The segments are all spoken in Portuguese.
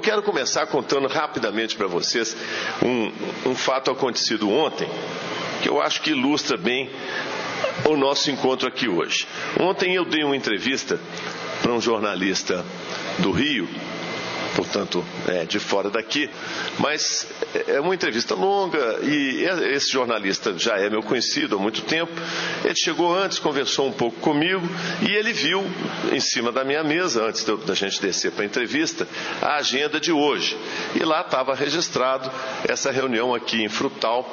quero começar contando rapidamente para vocês um fato acontecido ontem, que eu acho que ilustra bem o nosso encontro aqui hoje. Ontem eu dei uma entrevista para um jornalista do Rio, portanto, de fora daqui, mas é uma entrevista longa e esse jornalista já é meu conhecido há muito tempo. Ele chegou antes, conversou um pouco comigo e ele viu em cima da minha mesa, antes da gente descer para a entrevista, a agenda de hoje. E lá estava registrado essa reunião aqui em Frutal,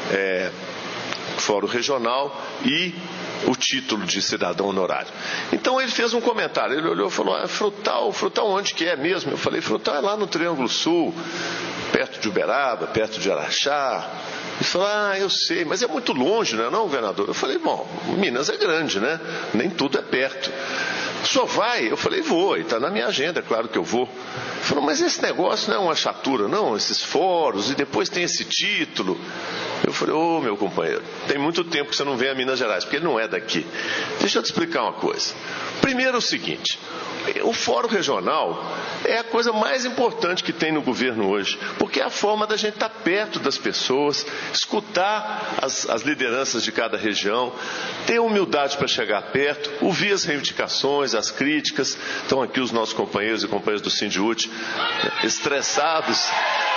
Fórum Regional, e o título de cidadão honorário. Então ele fez um comentário, ele olhou e falou: Frutal onde que é mesmo? Eu falei: Frutal é lá no Triângulo Sul, perto de Uberaba, perto de Araxá. Ele falou: eu sei, mas é muito longe, não é não, governador? Eu falei: bom, Minas é grande, né? Nem tudo é perto. O senhor vai? Eu falei: vou, e está na minha agenda, é claro que eu vou. Ele falou: mas esse negócio não é uma chatura, não, esses fóruns, e depois tem esse título. Eu falei: meu companheiro, tem muito tempo que você não vem a Minas Gerais, porque ele não é daqui. Deixa eu te explicar uma coisa. Primeiro é o seguinte: o Fórum Regional é a coisa mais importante que tem no governo hoje, porque é a forma da gente estar perto das pessoas, escutar as lideranças de cada região, ter humildade para chegar perto, ouvir as reivindicações, as críticas. Estão aqui os nossos companheiros e companheiras do Sindiúti, estressados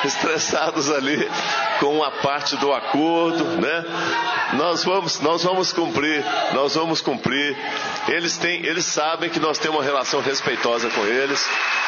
ali com a parte do acordo, né? Nós vamos cumprir. Eles sabem que nós temos uma relação respeitosa com eles,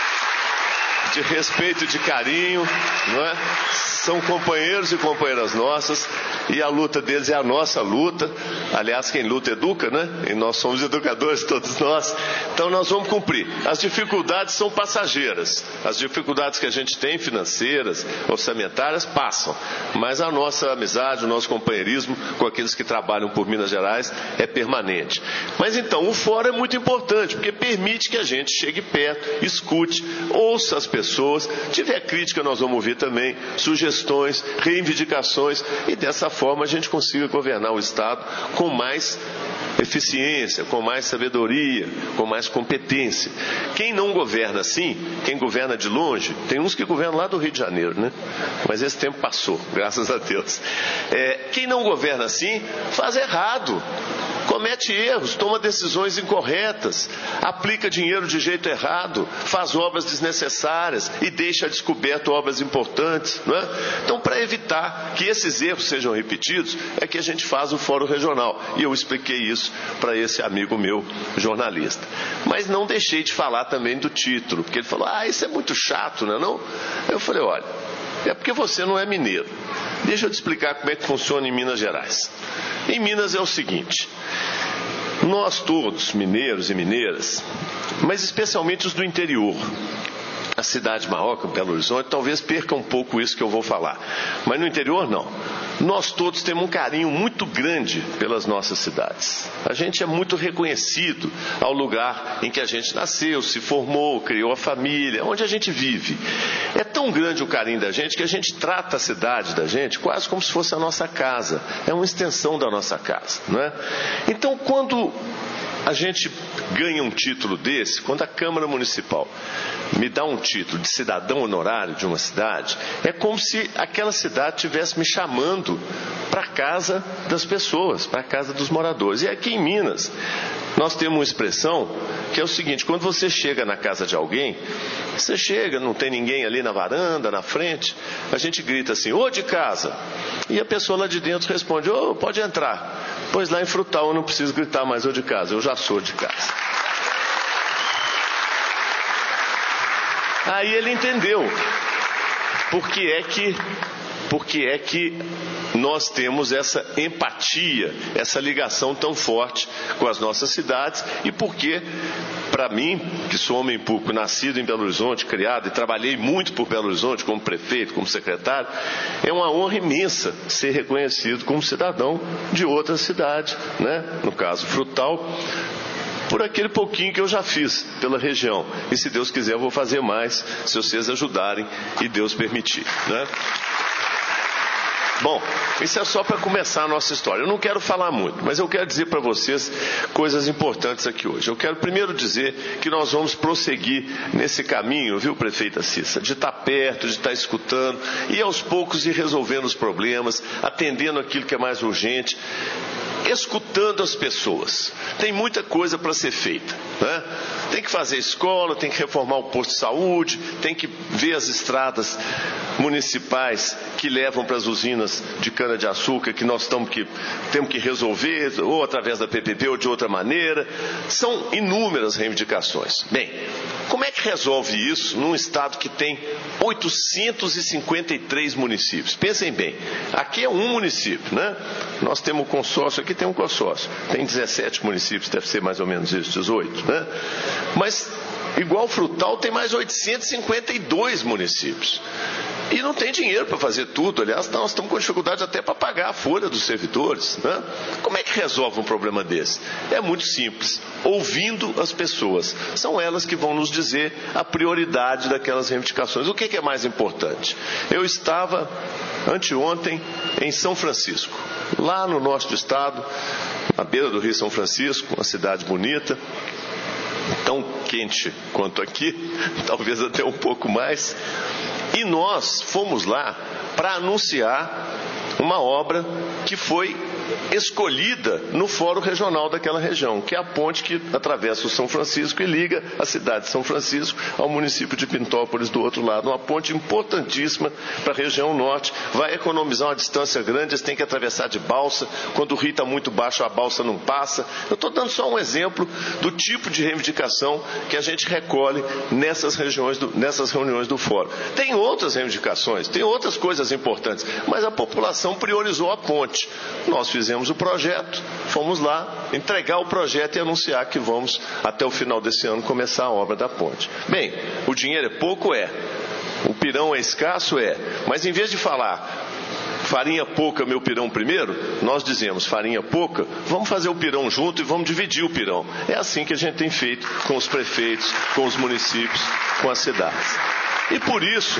de respeito e de carinho, não é? São companheiros e companheiras nossas, e a luta deles é a nossa luta. Aliás, quem luta educa, né? E nós somos educadores, todos nós. Então nós vamos cumprir. As dificuldades são passageiras. As dificuldades que a gente tem, financeiras, orçamentárias, passam. Mas a nossa amizade, o nosso companheirismo com aqueles que trabalham por Minas Gerais é permanente. Mas então, o fórum é muito importante, porque permite que a gente chegue perto, escute, ouça as pessoas. Tiver crítica, nós vamos ouvir também, sugestões, reivindicações, e dessa forma a gente consiga governar o Estado com mais eficiência, com mais sabedoria, com mais competência. Quem não governa assim, quem governa de longe, tem uns que governam lá do Rio de Janeiro, né? Mas esse tempo passou, graças a Deus. Quem não governa assim, faz errado, comete erros, toma decisões incorretas, aplica dinheiro de jeito errado, faz obras desnecessárias e deixa a descoberto obras importantes, não é? Então, para evitar que esses erros sejam repetidos, é que a gente faz o Fórum Regional. E eu expliquei isso para esse amigo meu, jornalista. Mas não deixei de falar também do título, porque ele falou: isso é muito chato, não é não? Eu falei: olha, é porque você não é mineiro. Deixa eu te explicar como é que funciona em Minas Gerais. Em Minas é o seguinte: nós todos, mineiros e mineiras, mas especialmente os do interior, a cidade maior, que é Belo Horizonte, talvez perca um pouco isso que eu vou falar. Mas no interior, não. Nós todos temos um carinho muito grande pelas nossas cidades. A gente é muito reconhecido ao lugar em que a gente nasceu, se formou, criou a família, onde a gente vive. É tão grande o carinho da gente que a gente trata a cidade da gente quase como se fosse a nossa casa. É uma extensão da nossa casa, não é? Então, quando a gente ganha um título desse, quando a Câmara Municipal me dá um título de cidadão honorário de uma cidade, é como se aquela cidade estivesse me chamando para a casa das pessoas, para a casa dos moradores. E aqui em Minas, nós temos uma expressão que é o seguinte: quando você chega na casa de alguém, você chega, não tem ninguém ali na varanda, na frente, a gente grita assim: ô de casa! E a pessoa lá de dentro responde: ô, pode entrar. Pois lá em Frutal eu não preciso gritar mais ô de casa, eu já sou de casa. Aí ele entendeu por que é que nós temos essa empatia, essa ligação tão forte com as nossas cidades, e porque, para mim, que sou homem público, nascido em Belo Horizonte, criado e trabalhei muito por Belo Horizonte como prefeito, como secretário, é uma honra imensa ser reconhecido como cidadão de outra cidade, né? No caso, Frutal, por aquele pouquinho que eu já fiz pela região. E se Deus quiser eu vou fazer mais, se vocês ajudarem e Deus permitir, né? Bom, isso é só para começar a nossa história. Eu não quero falar muito, mas eu quero dizer para vocês coisas importantes aqui hoje. Eu quero primeiro dizer que nós vamos prosseguir nesse caminho, viu, prefeita Cissa, de estar perto, de estar escutando e aos poucos ir resolvendo os problemas, atendendo aquilo que é mais urgente, escutando as pessoas. Tem muita coisa para ser feita, né? Tem que fazer escola, tem que reformar o posto de saúde, tem que ver as estradas municipais que levam para as usinas de cana-de-açúcar que nós temos que resolver, ou através da PPP ou de outra maneira. São inúmeras reivindicações. Bem, como é que resolve isso num estado que tem 853 municípios? Pensem bem, aqui é um município, né? Nós temos um consórcio, aqui tem um consórcio. Tem 17 municípios, deve ser mais ou menos isso, 18, né? Mas, igual Frutal, tem mais 852 municípios. E não tem dinheiro para fazer tudo. Aliás, nós estamos com dificuldade até para pagar a folha dos servidores, né? Como é que resolve um problema desse? É muito simples, ouvindo as pessoas. São elas que vão nos dizer a prioridade daquelas reivindicações. O que é mais importante? Eu estava, anteontem, em São Francisco, lá no norte do estado, à beira do Rio São Francisco, uma cidade bonita, tão quente quanto aqui, talvez até um pouco mais. E nós fomos lá para anunciar uma obra que foi escolhida no Fórum Regional daquela região, que é a ponte que atravessa o São Francisco e liga a cidade de São Francisco ao município de Pintópolis do outro lado. Uma ponte importantíssima para a região norte, vai economizar uma distância grande, eles têm que atravessar de balsa, quando o rio está muito baixo a balsa não passa. Eu estou dando só um exemplo do tipo de reivindicação que a gente recolhe nessas reuniões do Fórum. Tem outras reivindicações, tem outras coisas importantes, mas a população priorizou a ponte. Nós fizemos o projeto, fomos lá entregar o projeto e anunciar que vamos, até o final desse ano, começar a obra da ponte. Bem, o dinheiro é pouco? É. O pirão é escasso? É. Mas em vez de falar farinha pouca, meu pirão primeiro, nós dizemos farinha pouca, vamos fazer o pirão junto e vamos dividir o pirão. É assim que a gente tem feito com os prefeitos, com os municípios, com as cidades. E por isso,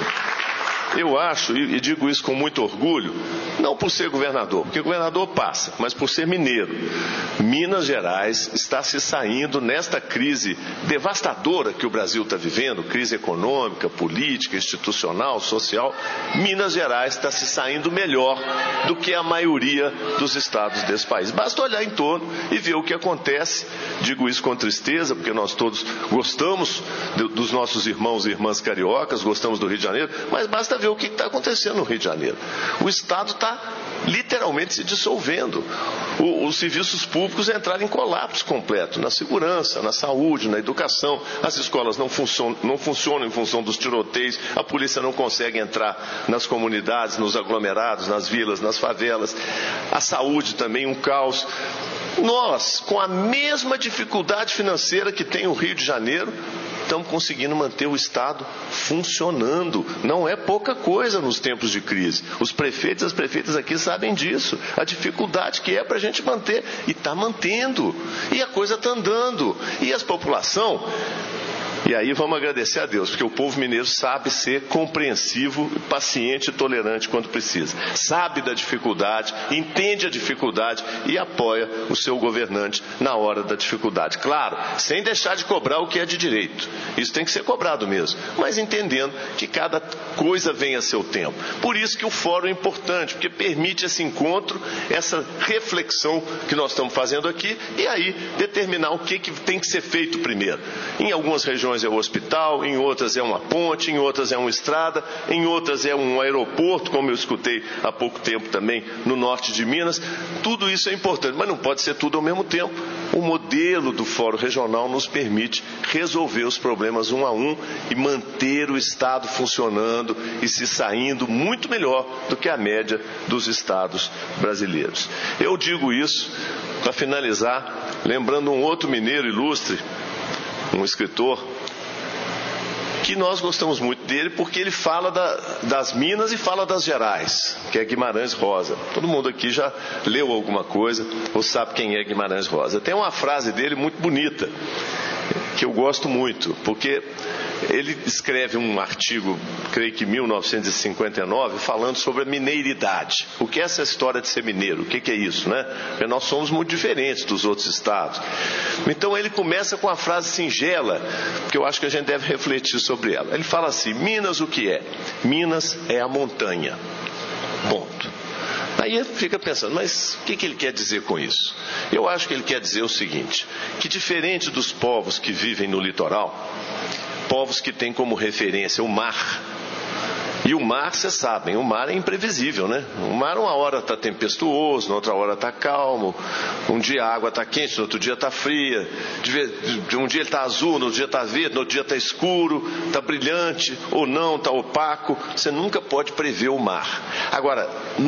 eu acho, e digo isso com muito orgulho, não por ser governador, porque governador passa, mas por ser mineiro. Minas Gerais está se saindo nesta crise devastadora que o Brasil está vivendo, crise econômica, política, institucional, social. Minas Gerais está se saindo melhor do que a maioria dos estados desse país. Basta olhar em torno e ver o que acontece. Digo isso com tristeza, porque nós todos gostamos dos nossos irmãos e irmãs cariocas, gostamos do Rio de Janeiro, mas basta ver o que está acontecendo no Rio de Janeiro. O Estado está literalmente se dissolvendo. Os serviços públicos entraram em colapso completo, na segurança, na saúde, na educação. As escolas não funcionam em função dos tiroteios, a polícia não consegue entrar nas comunidades, nos aglomerados, nas vilas, nas favelas. A saúde também um caos. Nós, com a mesma dificuldade financeira que tem o Rio de Janeiro, estamos conseguindo manter o Estado funcionando. Não é pouca coisa nos tempos de crise. Os prefeitos e as prefeitas aqui sabem disso. A dificuldade que é para a gente manter. E está mantendo. E a coisa está andando. E a população... E aí vamos agradecer a Deus, porque o povo mineiro sabe ser compreensivo, paciente e tolerante quando precisa. Sabe da dificuldade, entende a dificuldade e apoia o seu governante na hora da dificuldade. Claro, sem deixar de cobrar o que é de direito. Isso tem que ser cobrado mesmo, mas entendendo que cada coisa vem a seu tempo. Por isso que o fórum é importante, porque permite esse encontro, essa reflexão que nós estamos fazendo aqui, e aí determinar o que tem que ser feito primeiro. Em algumas regiões é o hospital, em outras é uma ponte, em outras é uma estrada, em outras é um aeroporto, como eu escutei há pouco tempo também no norte de Minas. Tudo isso é importante, mas não pode ser tudo ao mesmo tempo. O modelo do Fórum Regional nos permite resolver os problemas um a um e manter o Estado funcionando e se saindo muito melhor do que a média dos estados brasileiros. Eu digo isso para finalizar, lembrando um outro mineiro ilustre, um escritor, que nós gostamos muito dele porque ele fala das Minas e fala das Gerais, que é Guimarães Rosa. Todo mundo aqui já leu alguma coisa ou sabe quem é Guimarães Rosa. Tem uma frase dele muito bonita, que eu gosto muito, porque ele escreve um artigo, creio que em 1959, falando sobre a mineiridade. O que é essa história de ser mineiro? O que é isso, né? Porque nós somos muito diferentes dos outros estados. Então ele começa com uma frase singela, que eu acho que a gente deve refletir sobre ela. Ele fala assim: Minas o que é? Minas é a montanha. Ponto. Aí fica pensando, mas o que ele quer dizer com isso? Eu acho que ele quer dizer o seguinte, que diferente dos povos que vivem no litoral, povos que têm como referência o mar, e o mar, vocês sabem, o mar é imprevisível, né? O mar uma hora está tempestuoso, na outra hora está calmo, um dia a água está quente, no outro dia está fria, um dia ele está azul, no outro dia está verde, no outro dia está escuro, está brilhante, ou não, está opaco, você nunca pode prever o mar. Agora,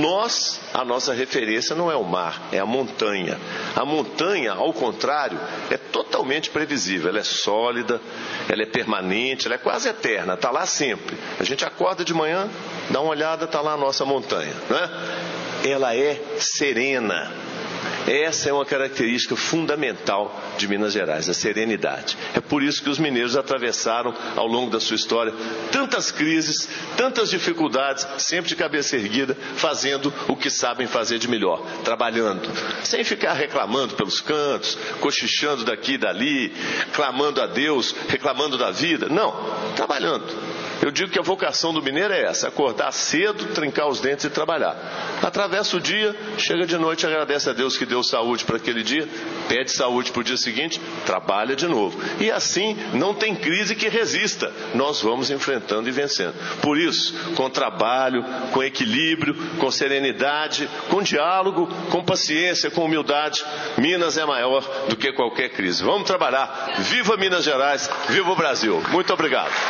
a nossa referência não é o mar, é a montanha. A montanha, ao contrário, é totalmente previsível, ela é sólida, ela é permanente, ela é quase eterna, está lá sempre. A gente acorda de manhã, dá uma olhada, está lá a nossa montanha, né? Ela é serena. Essa é uma característica fundamental de Minas Gerais, a serenidade. É por isso que os mineiros atravessaram, ao longo da sua história, tantas crises, tantas dificuldades, sempre de cabeça erguida, fazendo o que sabem fazer de melhor, trabalhando, sem ficar reclamando pelos cantos, cochichando daqui e dali, clamando a Deus, reclamando da vida. Não, trabalhando. Eu digo que a vocação do mineiro é essa: acordar cedo, trincar os dentes e trabalhar. Atravessa o dia, chega de noite, agradece a Deus que deu saúde para aquele dia, pede saúde para o dia seguinte, trabalha de novo. E assim não tem crise que resista. Nós vamos enfrentando e vencendo. Por isso, com trabalho, com equilíbrio, com serenidade, com diálogo, com paciência, com humildade, Minas é maior do que qualquer crise. Vamos trabalhar. Viva Minas Gerais, viva o Brasil. Muito obrigado.